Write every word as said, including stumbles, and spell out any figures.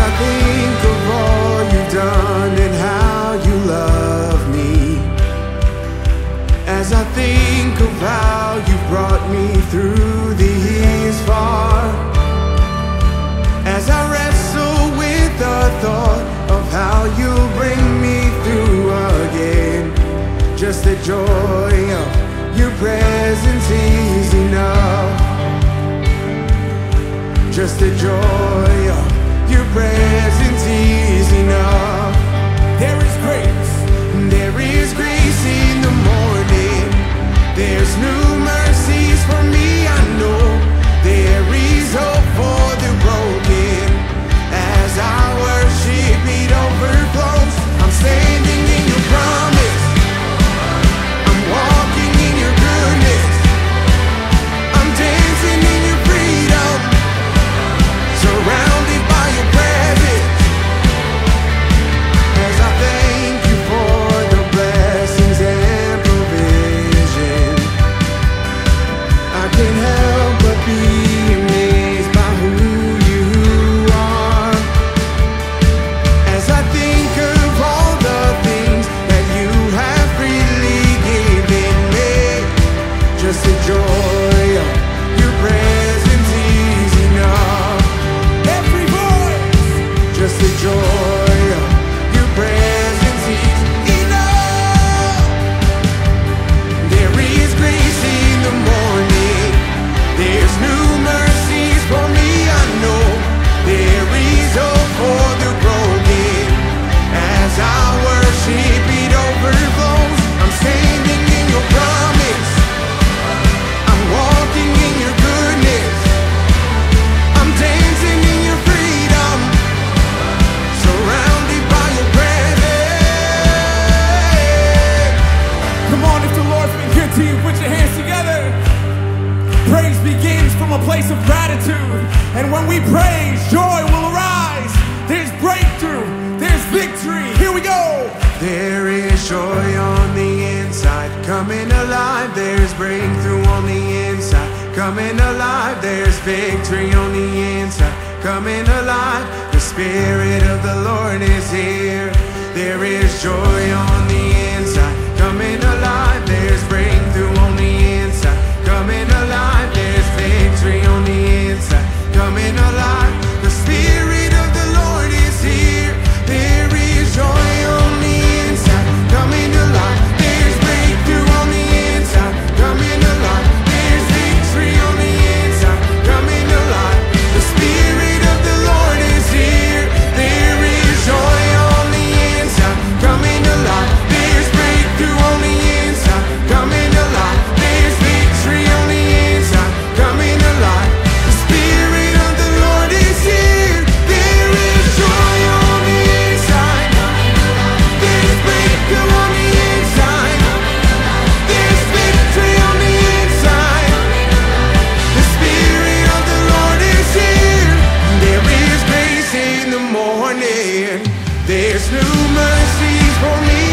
I think of all you've done and how you love me, as I think of how you brought me through these far, as I wrestle with the thought of how you'll bring me through again, just the joy of your presence is enough. Just the joy of your presence is enough. There is grace, there is grace in the morning. There's new mercies for me, I know. There is hope for the broken. As I worship, it overflows. I'm standing in your promise, I'm walking in your goodness, I'm dancing in your freedom, surrounded by your presence. As I thank you for the blessings and provision, I can't help but be amazed by who you are. As I think of all the things that you have freely given me, just the joy of your presence is enough. Every voice, just the joy of your presence is enough. There is grace in the morning, there's new mercies for me, I know. There is hope for the broken. As I worship, it overflows. I'm standing in your promise, I'm walking in your goodness, I'm dancing in your freedom, surrounded by your presence. Come on, if the Lord's been good to you, put your hands together. Praise begins from a place of gratitude, and when we praise, joy will arise. There's breakthrough, there's victory. Here we go. There is joy on the inside, coming alive. There's breakthrough on the inside, coming alive. There's victory on the inside, coming alive. The Spirit of the Lord is here. There is joy on the inside, coming alive. There's breakthrough on the inside, coming alive. There's victory on the inside, coming alive. The Spirit of the Lord is here. There is joy on the inside, coming alive. There's breakthrough on the inside, coming alive. There's victory on the inside, coming alive. The Spirit of the Lord is here. There is joy on the inside, coming alive. There's breakthrough on the inside, coming alive. There's victory on the inside, coming alive. The Spirit of the Lord is here. There is joy on the inside, there's breakthrough on the inside, there's victory on the inside. The Spirit of the Lord is here. There is grace in the morning, there's new mercies for me,